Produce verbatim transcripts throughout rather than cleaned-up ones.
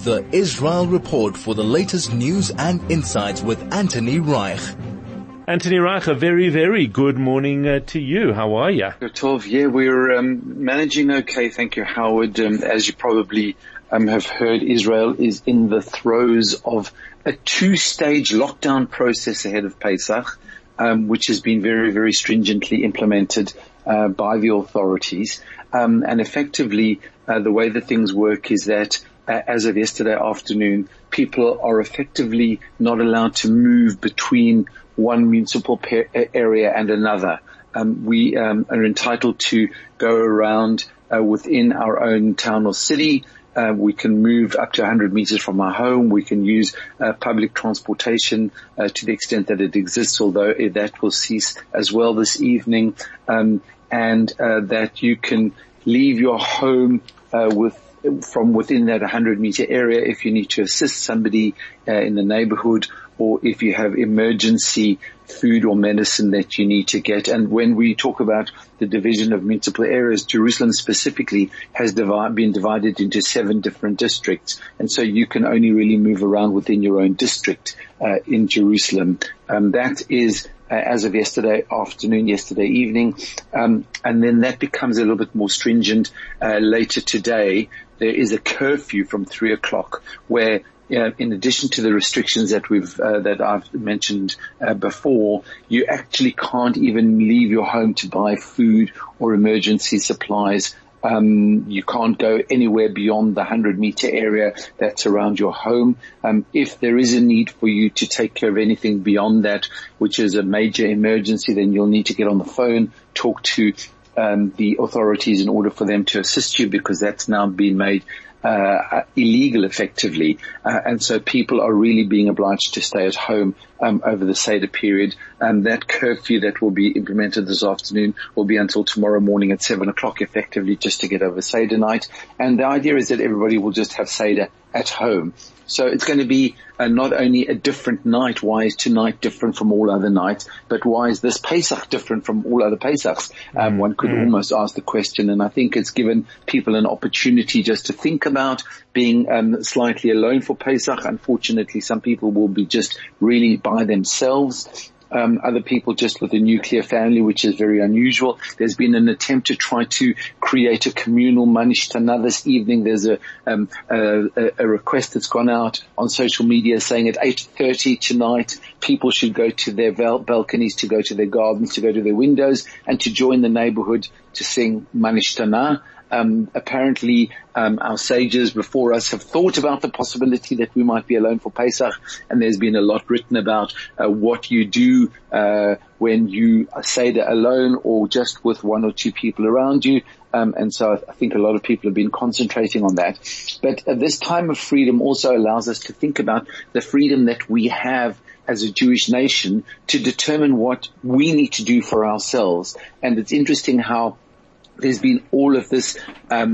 The Israel Report for the latest news and insights with Anthony Reich. Anthony Reich, a very, very good morning uh, to you. How are you? Tov, yeah, we're um, managing okay. Thank you, Howard. Um, as you probably um, have heard, Israel is in the throes of a two-stage lockdown process ahead of Pesach, um, which has been very, very stringently implemented uh, by the authorities. Um, and effectively, uh, the way that things work is that uh, as of yesterday afternoon, people are effectively not allowed to move between one municipal per- area and another. Um, we um, are entitled to go around uh, within our own town or city. Uh, we can move up to one hundred meters from our home. We can use uh, public transportation uh, to the extent that it exists, although that will cease as well this evening. Um, and uh, that you can leave your home uh, with from within that one hundred meter area if you need to assist somebody uh, in the neighborhood, or if you have emergency food or medicine that you need to get. And when we talk about the division of municipal areas, Jerusalem specifically has divi- been divided into seven different districts. And so you can only really move around within your own district uh, in Jerusalem. Um, that is uh, as of yesterday afternoon, yesterday evening. Um, and then that becomes a little bit more stringent uh, later today. There is a curfew from three o'clock where Uh, in addition to the restrictions that we've, uh, that I've mentioned uh, before, you actually can't even leave your home to buy food or emergency supplies. Um, you can't go anywhere beyond the one hundred meter area that's around your home. Um, if there is a need for you to take care of anything beyond that, which is a major emergency, then you'll need to get on the phone, talk to um, the authorities in order for them to assist you, because that's now been made Uh, illegal effectively, uh, and so people are really being obliged to stay at home um, over the Seder period. And that curfew that will be implemented this afternoon will be until tomorrow morning at seven o'clock, effectively just to get over Seder night. And the idea is that everybody will just have Seder at home. So it's going to be uh, not only a different night. Why is tonight different from all other nights? But why is this Pesach different from all other Pesachs? Um, one could mm. almost ask the question, and I think it's given people an opportunity just to think about being um, slightly alone for Pesach. Unfortunately, some people will be just really by themselves. Um, other people just with a nuclear family, which is very unusual. There's been an attempt to try to create a communal Manish Tana this evening. There's a, um, a, a request that's gone out on social media saying at eight thirty tonight, people should go to their val- balconies, to go to their gardens, to go to their windows, and to join the neighborhood to sing Manish Tana. Um, apparently, um, our sages before us have thought about the possibility that we might be alone for Pesach, and there's been a lot written about uh, what you do uh, when you say that alone or just with one or two people around you. Um, and so I think a lot of people have been concentrating on that. But uh, this time of freedom also allows us to think about the freedom that we have as a Jewish nation to determine what we need to do for ourselves. And it's interesting how there's been all of this um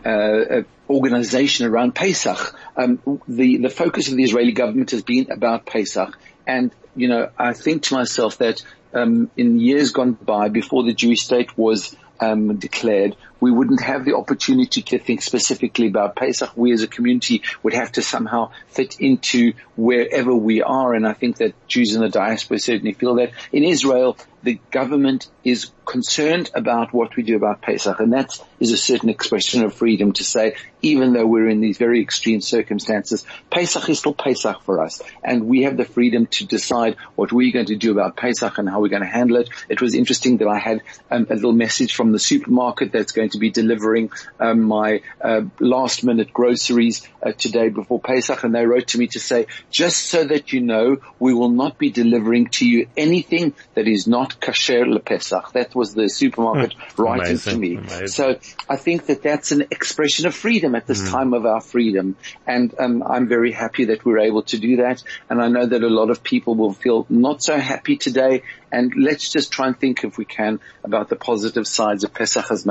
uh, organization around Pesach. Um the the focus of the Israeli government has been about Pesach, and you know, I think to myself that um in years gone by, before the Jewish state was um declared, we wouldn't have the opportunity to think specifically about Pesach. We as a community would have to somehow fit into wherever we are, and I think that Jews in the diaspora certainly feel that. In Israel, the government is concerned about what we do about Pesach, and that is a certain expression of freedom to say, even though we're in these very extreme circumstances, Pesach is still Pesach for us, and we have the freedom to decide what we're going to do about Pesach and how we're going to handle it. It was interesting that I had um, a little message from the supermarket that's going to be delivering um, my uh, last minute groceries uh, today before Pesach, and they wrote to me to say, just so that you know, we will not be delivering to you anything that is not kasher le-Pesach. That was the supermarket writing to me. Amazing. So I think that that's an expression of freedom at this mm. time of our freedom. And um, I'm very happy that we're able to do that. And I know that a lot of people will feel not so happy today. And let's just try and think, if we can, about the positive sides of Pesach as much as we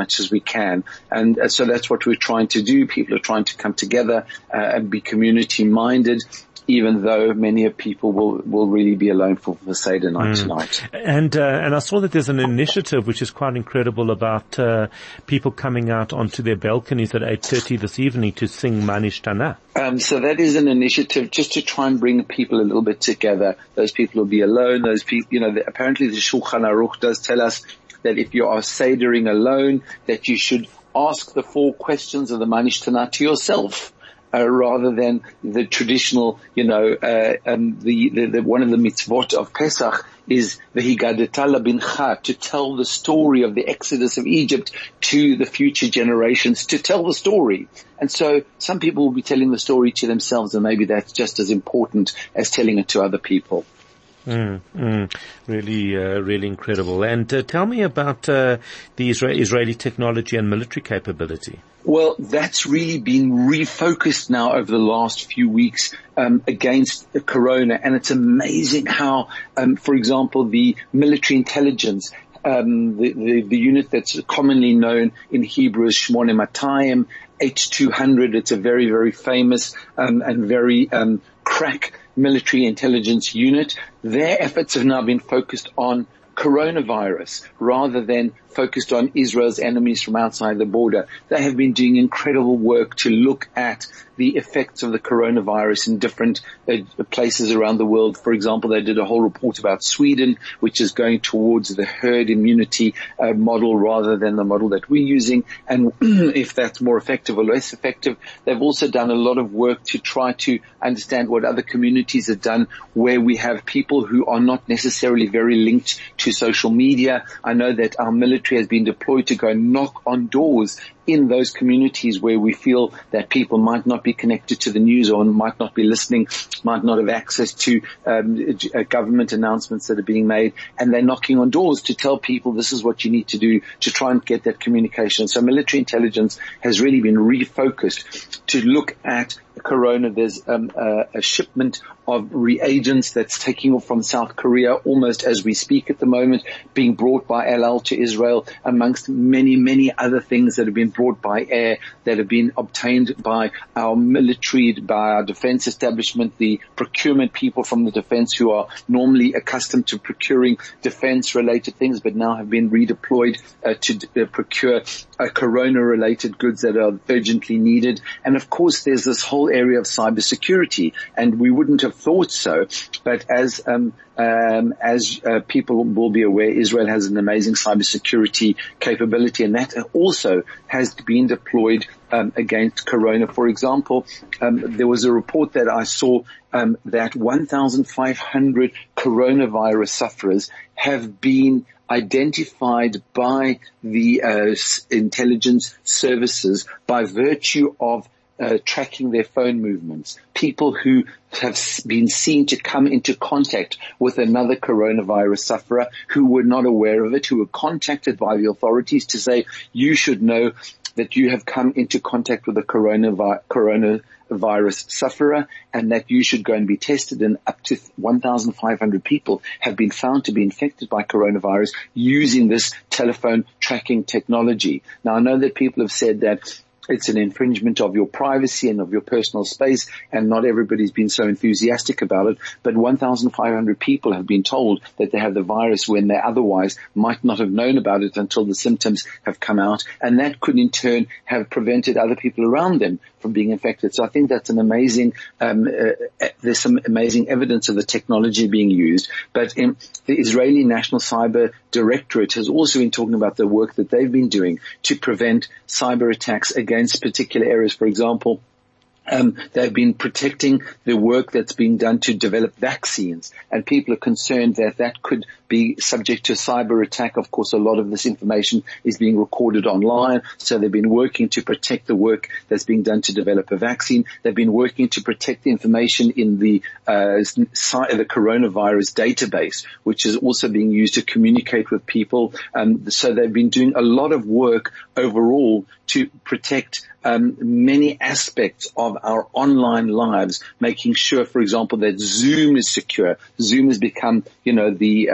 can. And uh, so that's what we're trying to do. People are trying to come together uh, and be community-minded, even though many of people will, will really be alone for, for Seder night mm. tonight. And, uh, and I saw that there's an initiative which is quite incredible about, uh, people coming out onto their balconies at eight thirty this evening to sing Ma Nishtana. Um, so that is an initiative just to try and bring people a little bit together. Those people will be alone. Those people, you know, the, apparently the Shulchan Aruch does tell us that if you are Sedering alone, that you should ask the four questions of the Ma Nishtana to yourself. Uh, rather than the traditional, you know, uh, um, the, the, the, one of the mitzvot of Pesach is the Higadeta Labincha, to tell the story of the Exodus of Egypt to the future generations, to tell the story. And so some people will be telling the story to themselves, and maybe that's just as important as telling it to other people. Mm, mm, really, uh, really incredible. And uh, tell me about uh, the Isra- Israeli technology and military capability. Well, that's really been refocused now over the last few weeks um, against the corona, and it's amazing how, um, for example, the military intelligence, um, the, the, the unit that's commonly known in Hebrew as Shmone Matayim, H two hundred, it's a very, very famous um, and very um, crack military intelligence unit. Their efforts have now been focused on coronavirus rather than focused on Israel's enemies from outside the border. They have been doing incredible work to look at the effects of the coronavirus in different uh, places around the world. For example, they did a whole report about Sweden, which is going towards the herd immunity uh, model rather than the model that we're using, and if that's more effective or less effective. They've also done a lot of work to try to understand what other communities have done where we have people who are not necessarily very linked to social media. I know that our military has been deployed to go and knock on doors in those communities where we feel that people might not be connected to the news or might not be listening, might not have access to um, government announcements that are being made, and they're knocking on doors to tell people this is what you need to do to try and get that communication. So military intelligence has really been refocused to look at corona. There's um, a, a shipment of reagents that's taking off from South Korea almost as we speak at the moment, being brought by El Al to Israel, amongst many, many other things that have been brought by air, that have been obtained by our military, by our defense establishment, the procurement people from the defense who are normally accustomed to procuring defense-related things, but now have been redeployed uh, to uh, procure uh, corona-related goods that are urgently needed. And of course, there's this whole area of cybersecurity, and we wouldn't have thought so, but as um, um, as uh, people will be aware, Israel has an amazing cybersecurity capability, and that also has been deployed um, against corona. For example, um, there was a report that I saw um, that one thousand five hundred coronavirus sufferers have been identified by the uh, intelligence services by virtue of Uh, tracking their phone movements. People who have been seen to come into contact with another coronavirus sufferer who were not aware of it, who were contacted by the authorities to say, you should know that you have come into contact with a coronavirus, coronavirus sufferer, and that you should go and be tested. And up to one thousand five hundred people have been found to be infected by coronavirus using this telephone tracking technology. Now, I know that people have said that it's an infringement of your privacy and of your personal space, and not everybody's been so enthusiastic about it. But one thousand five hundred people have been told that they have the virus when they otherwise might not have known about it until the symptoms have come out. And that could in turn have prevented other people around them from being infected. So I think that's an amazing, um, uh, there's some amazing evidence of the technology being used. But in the Israeli National Cyber Directorate has also been talking about the work that they've been doing to prevent cyber attacks against particular areas. For example, Um, they've been protecting the work that's being done to develop vaccines, and people are concerned that that could be subject to a cyber attack. Of course, a lot of this information is being recorded online, so they've been working to protect the work that's being done to develop a vaccine. They've been working to protect the information in the uh, the coronavirus database, which is also being used to communicate with people. Um, so they've been doing a lot of work overall to protect um, many aspects of our online lives, making sure, for example, that Zoom is secure. Zoom has become, you know, the uh,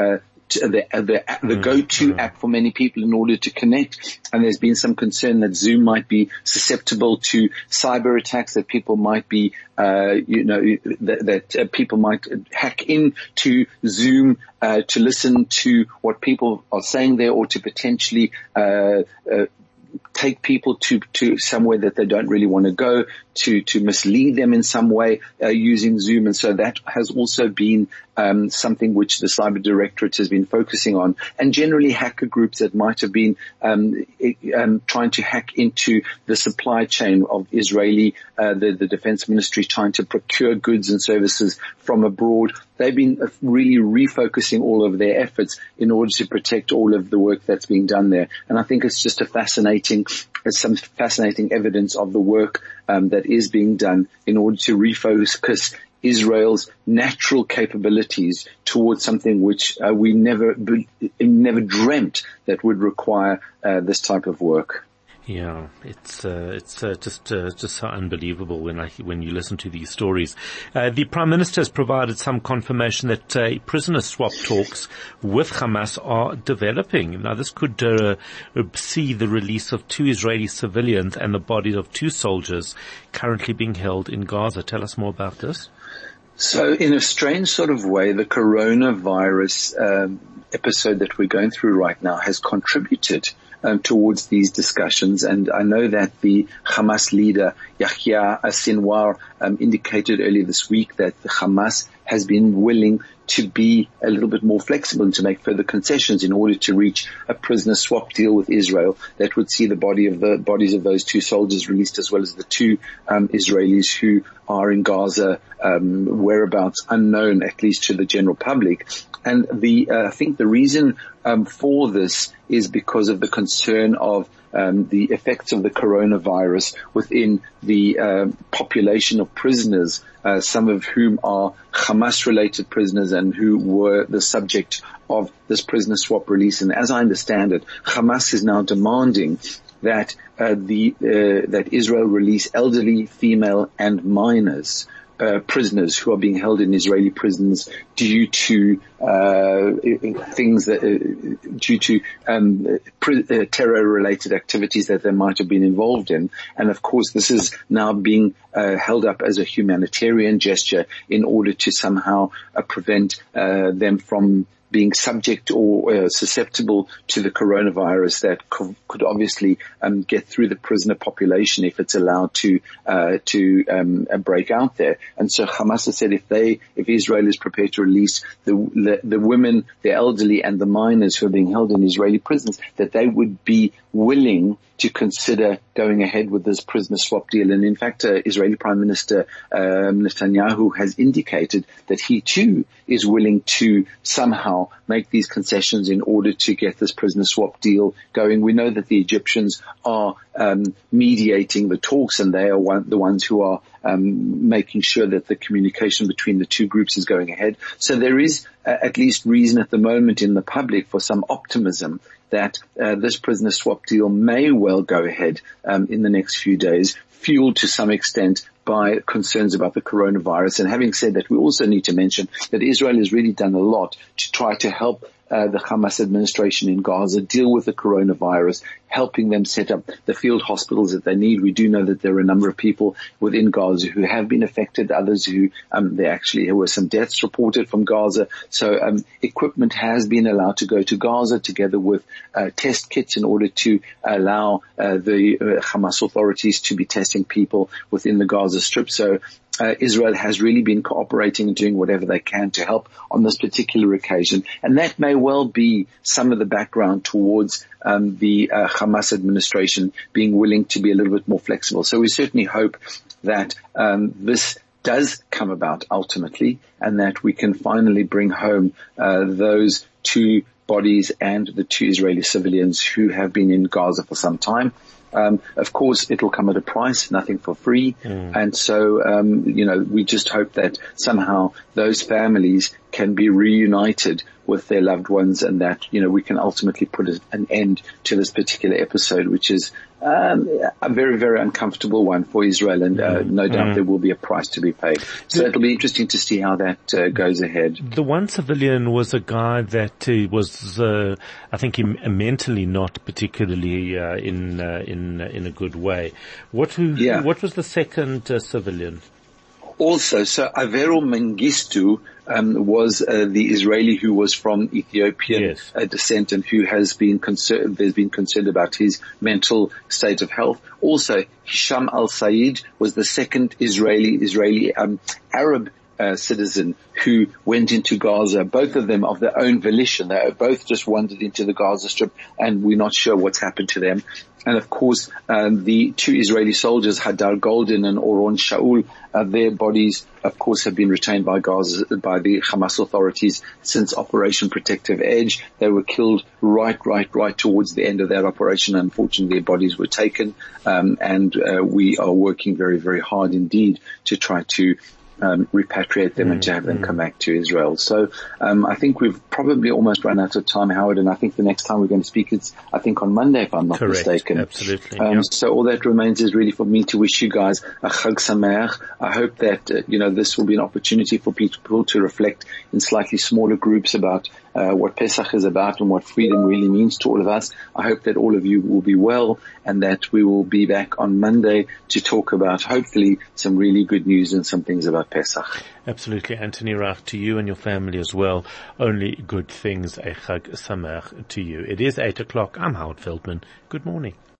the, the, the go-to mm. app for many people in order to connect. And there's been some concern that Zoom might be susceptible to cyber attacks, that people might be, uh, you know, that, that uh, people might hack into Zoom, uh, to listen to what people are saying there, or to potentially, uh, uh, take people to, to somewhere that they don't really want to go, to, to mislead them in some way, uh, using Zoom. And so that has also been, um, something which the Cyber Directorate has been focusing on, and generally hacker groups that might have been, um, um trying to hack into the supply chain of Israeli, uh, the, the Defense Ministry, trying to procure goods and services from abroad. They've been really refocusing all of their efforts in order to protect all of the work that's being done there. And I think it's just a fascinating, it's some fascinating evidence of the work um, that is being done in order to refocus Israel's natural capabilities towards something which uh, we never, never dreamt that would require uh, this type of work. Yeah, it's uh, it's uh, just uh, just so unbelievable when I when you listen to these stories. Uh, the Prime Minister has provided some confirmation that uh, prisoner swap talks with Hamas are developing. Now, this could uh, see the release of two Israeli civilians and the bodies of two soldiers currently being held in Gaza. Tell us more about this. So, in a strange sort of way, the coronavirus um, episode that we're going through right now has contributed Um, towards these discussions. And I know that the Hamas leader, Yahya Sinwar, um, indicated earlier this week that the Hamas has been willing to be a little bit more flexible and to make further concessions in order to reach a prisoner swap deal with Israel that would see the body of the bodies of those two soldiers released, as well as the two um, Israelis who are in Gaza, um, whereabouts unknown, at least to the general public. And the uh, I think the reason um, for this is because of the concern of um, the effects of the coronavirus within the uh, population of prisoners, uh, some of whom are Hamas-related prisoners and who were the subject of this prisoner swap release. And as I understand it, Hamas is now demanding that uh, the uh, that Israel release elderly, female, and minors. Uh, prisoners who are being held in Israeli prisons due to uh, things that uh, due to um, pr- uh, terror-related activities that they might have been involved in. And of course, this is now being uh, held up as a humanitarian gesture in order to somehow uh, prevent uh, them from being subject or uh, susceptible to the coronavirus that co- could obviously um, get through the prisoner population if it's allowed to uh, to um, uh, break out there. And so Hamas has said if they, if Israel is prepared to release the, the the women, the elderly, and the minors who are being held in Israeli prisons, that they would be willing to consider going ahead with this prisoner swap deal. And in fact, uh, Israeli Prime Minister um, Netanyahu has indicated that he too is willing to somehow make these concessions in order to get this prisoner swap deal going. We know that the Egyptians are um, mediating the talks, and they are one, the ones who are um, making sure that the communication between the two groups is going ahead. So there is uh, at least reason at the moment in the public for some optimism that uh, this prisoner swap deal may well go ahead um, in the next few days, fueled to some extent by concerns about the coronavirus. And having said that, we also need to mention that Israel has really done a lot to try to help uh, the Hamas administration in Gaza deal with the coronavirus, helping them set up the field hospitals that they need. We do know that there are a number of people within Gaza who have been affected, others who, um, there actually there were some deaths reported from Gaza. So, um, equipment has been allowed to go to Gaza together with, uh, test kits in order to allow, uh, the uh, Hamas authorities to be testing people within the Gaza Strip. So, Uh, Israel has really been cooperating and doing whatever they can to help on this particular occasion. And that may well be some of the background towards um, the uh, Hamas administration being willing to be a little bit more flexible. So we certainly hope that um, this does come about ultimately, and that we can finally bring home uh, those two bodies and the two Israeli civilians who have been in Gaza for some time. Um, of course, it'll come at a price, nothing for free. Mm. And so, um, you know, we just hope that somehow those families can be reunited with their loved ones, and that, you know, we can ultimately put an end to this particular episode, which is um, a very, very uncomfortable one for Israel, and uh, no doubt mm. there will be a price to be paid. So the, it'll be interesting to see how that uh, goes ahead. The one civilian was a guy that uh, was, uh, I think, he, mentally not particularly uh, in uh, in in a good way. What who, yeah. What was the second uh, civilian? Also, so Avero Mengistu um, was uh, the Israeli who was from Ethiopian yes. uh, descent, and who has been concerned. There's been concern about his mental state of health. Also, Hisham Al Said was the second Israeli Israeli um, Arab Uh, citizen who went into Gaza, both of them of their own volition. They both just wandered into the Gaza Strip, and we're not sure what's happened to them. And of course, um, the two Israeli soldiers, Hadar Goldin and Oron Shaul, uh, their bodies, of course, have been retained by Gaza, by the Hamas authorities since Operation Protective Edge. They were killed right, right, right towards the end of that operation. Unfortunately, their bodies were taken, um, and uh, we are working very, very hard indeed to try to Um, repatriate them mm, and to have them mm. come back to Israel. So um, I think we've probably almost run out of time, Howard, and I think the next time we're going to speak is, I think, on Monday, if I'm not Correct. mistaken. Absolutely. Um, yeah. So all that remains is really for me to wish you guys a Chag Sameach. I hope that, uh, you know, this will be an opportunity for people to reflect in slightly smaller groups about uh, what Pesach is about and what freedom really means to all of us. I hope that all of you will be well, and that we will be back on Monday to talk about, hopefully, some really good news and some things about Pesach. Absolutely. Anthony Rach, to you and your family as well. Only good things. A Chag Sameach to you. It is eight o'clock. I'm Howard Feldman. Good morning.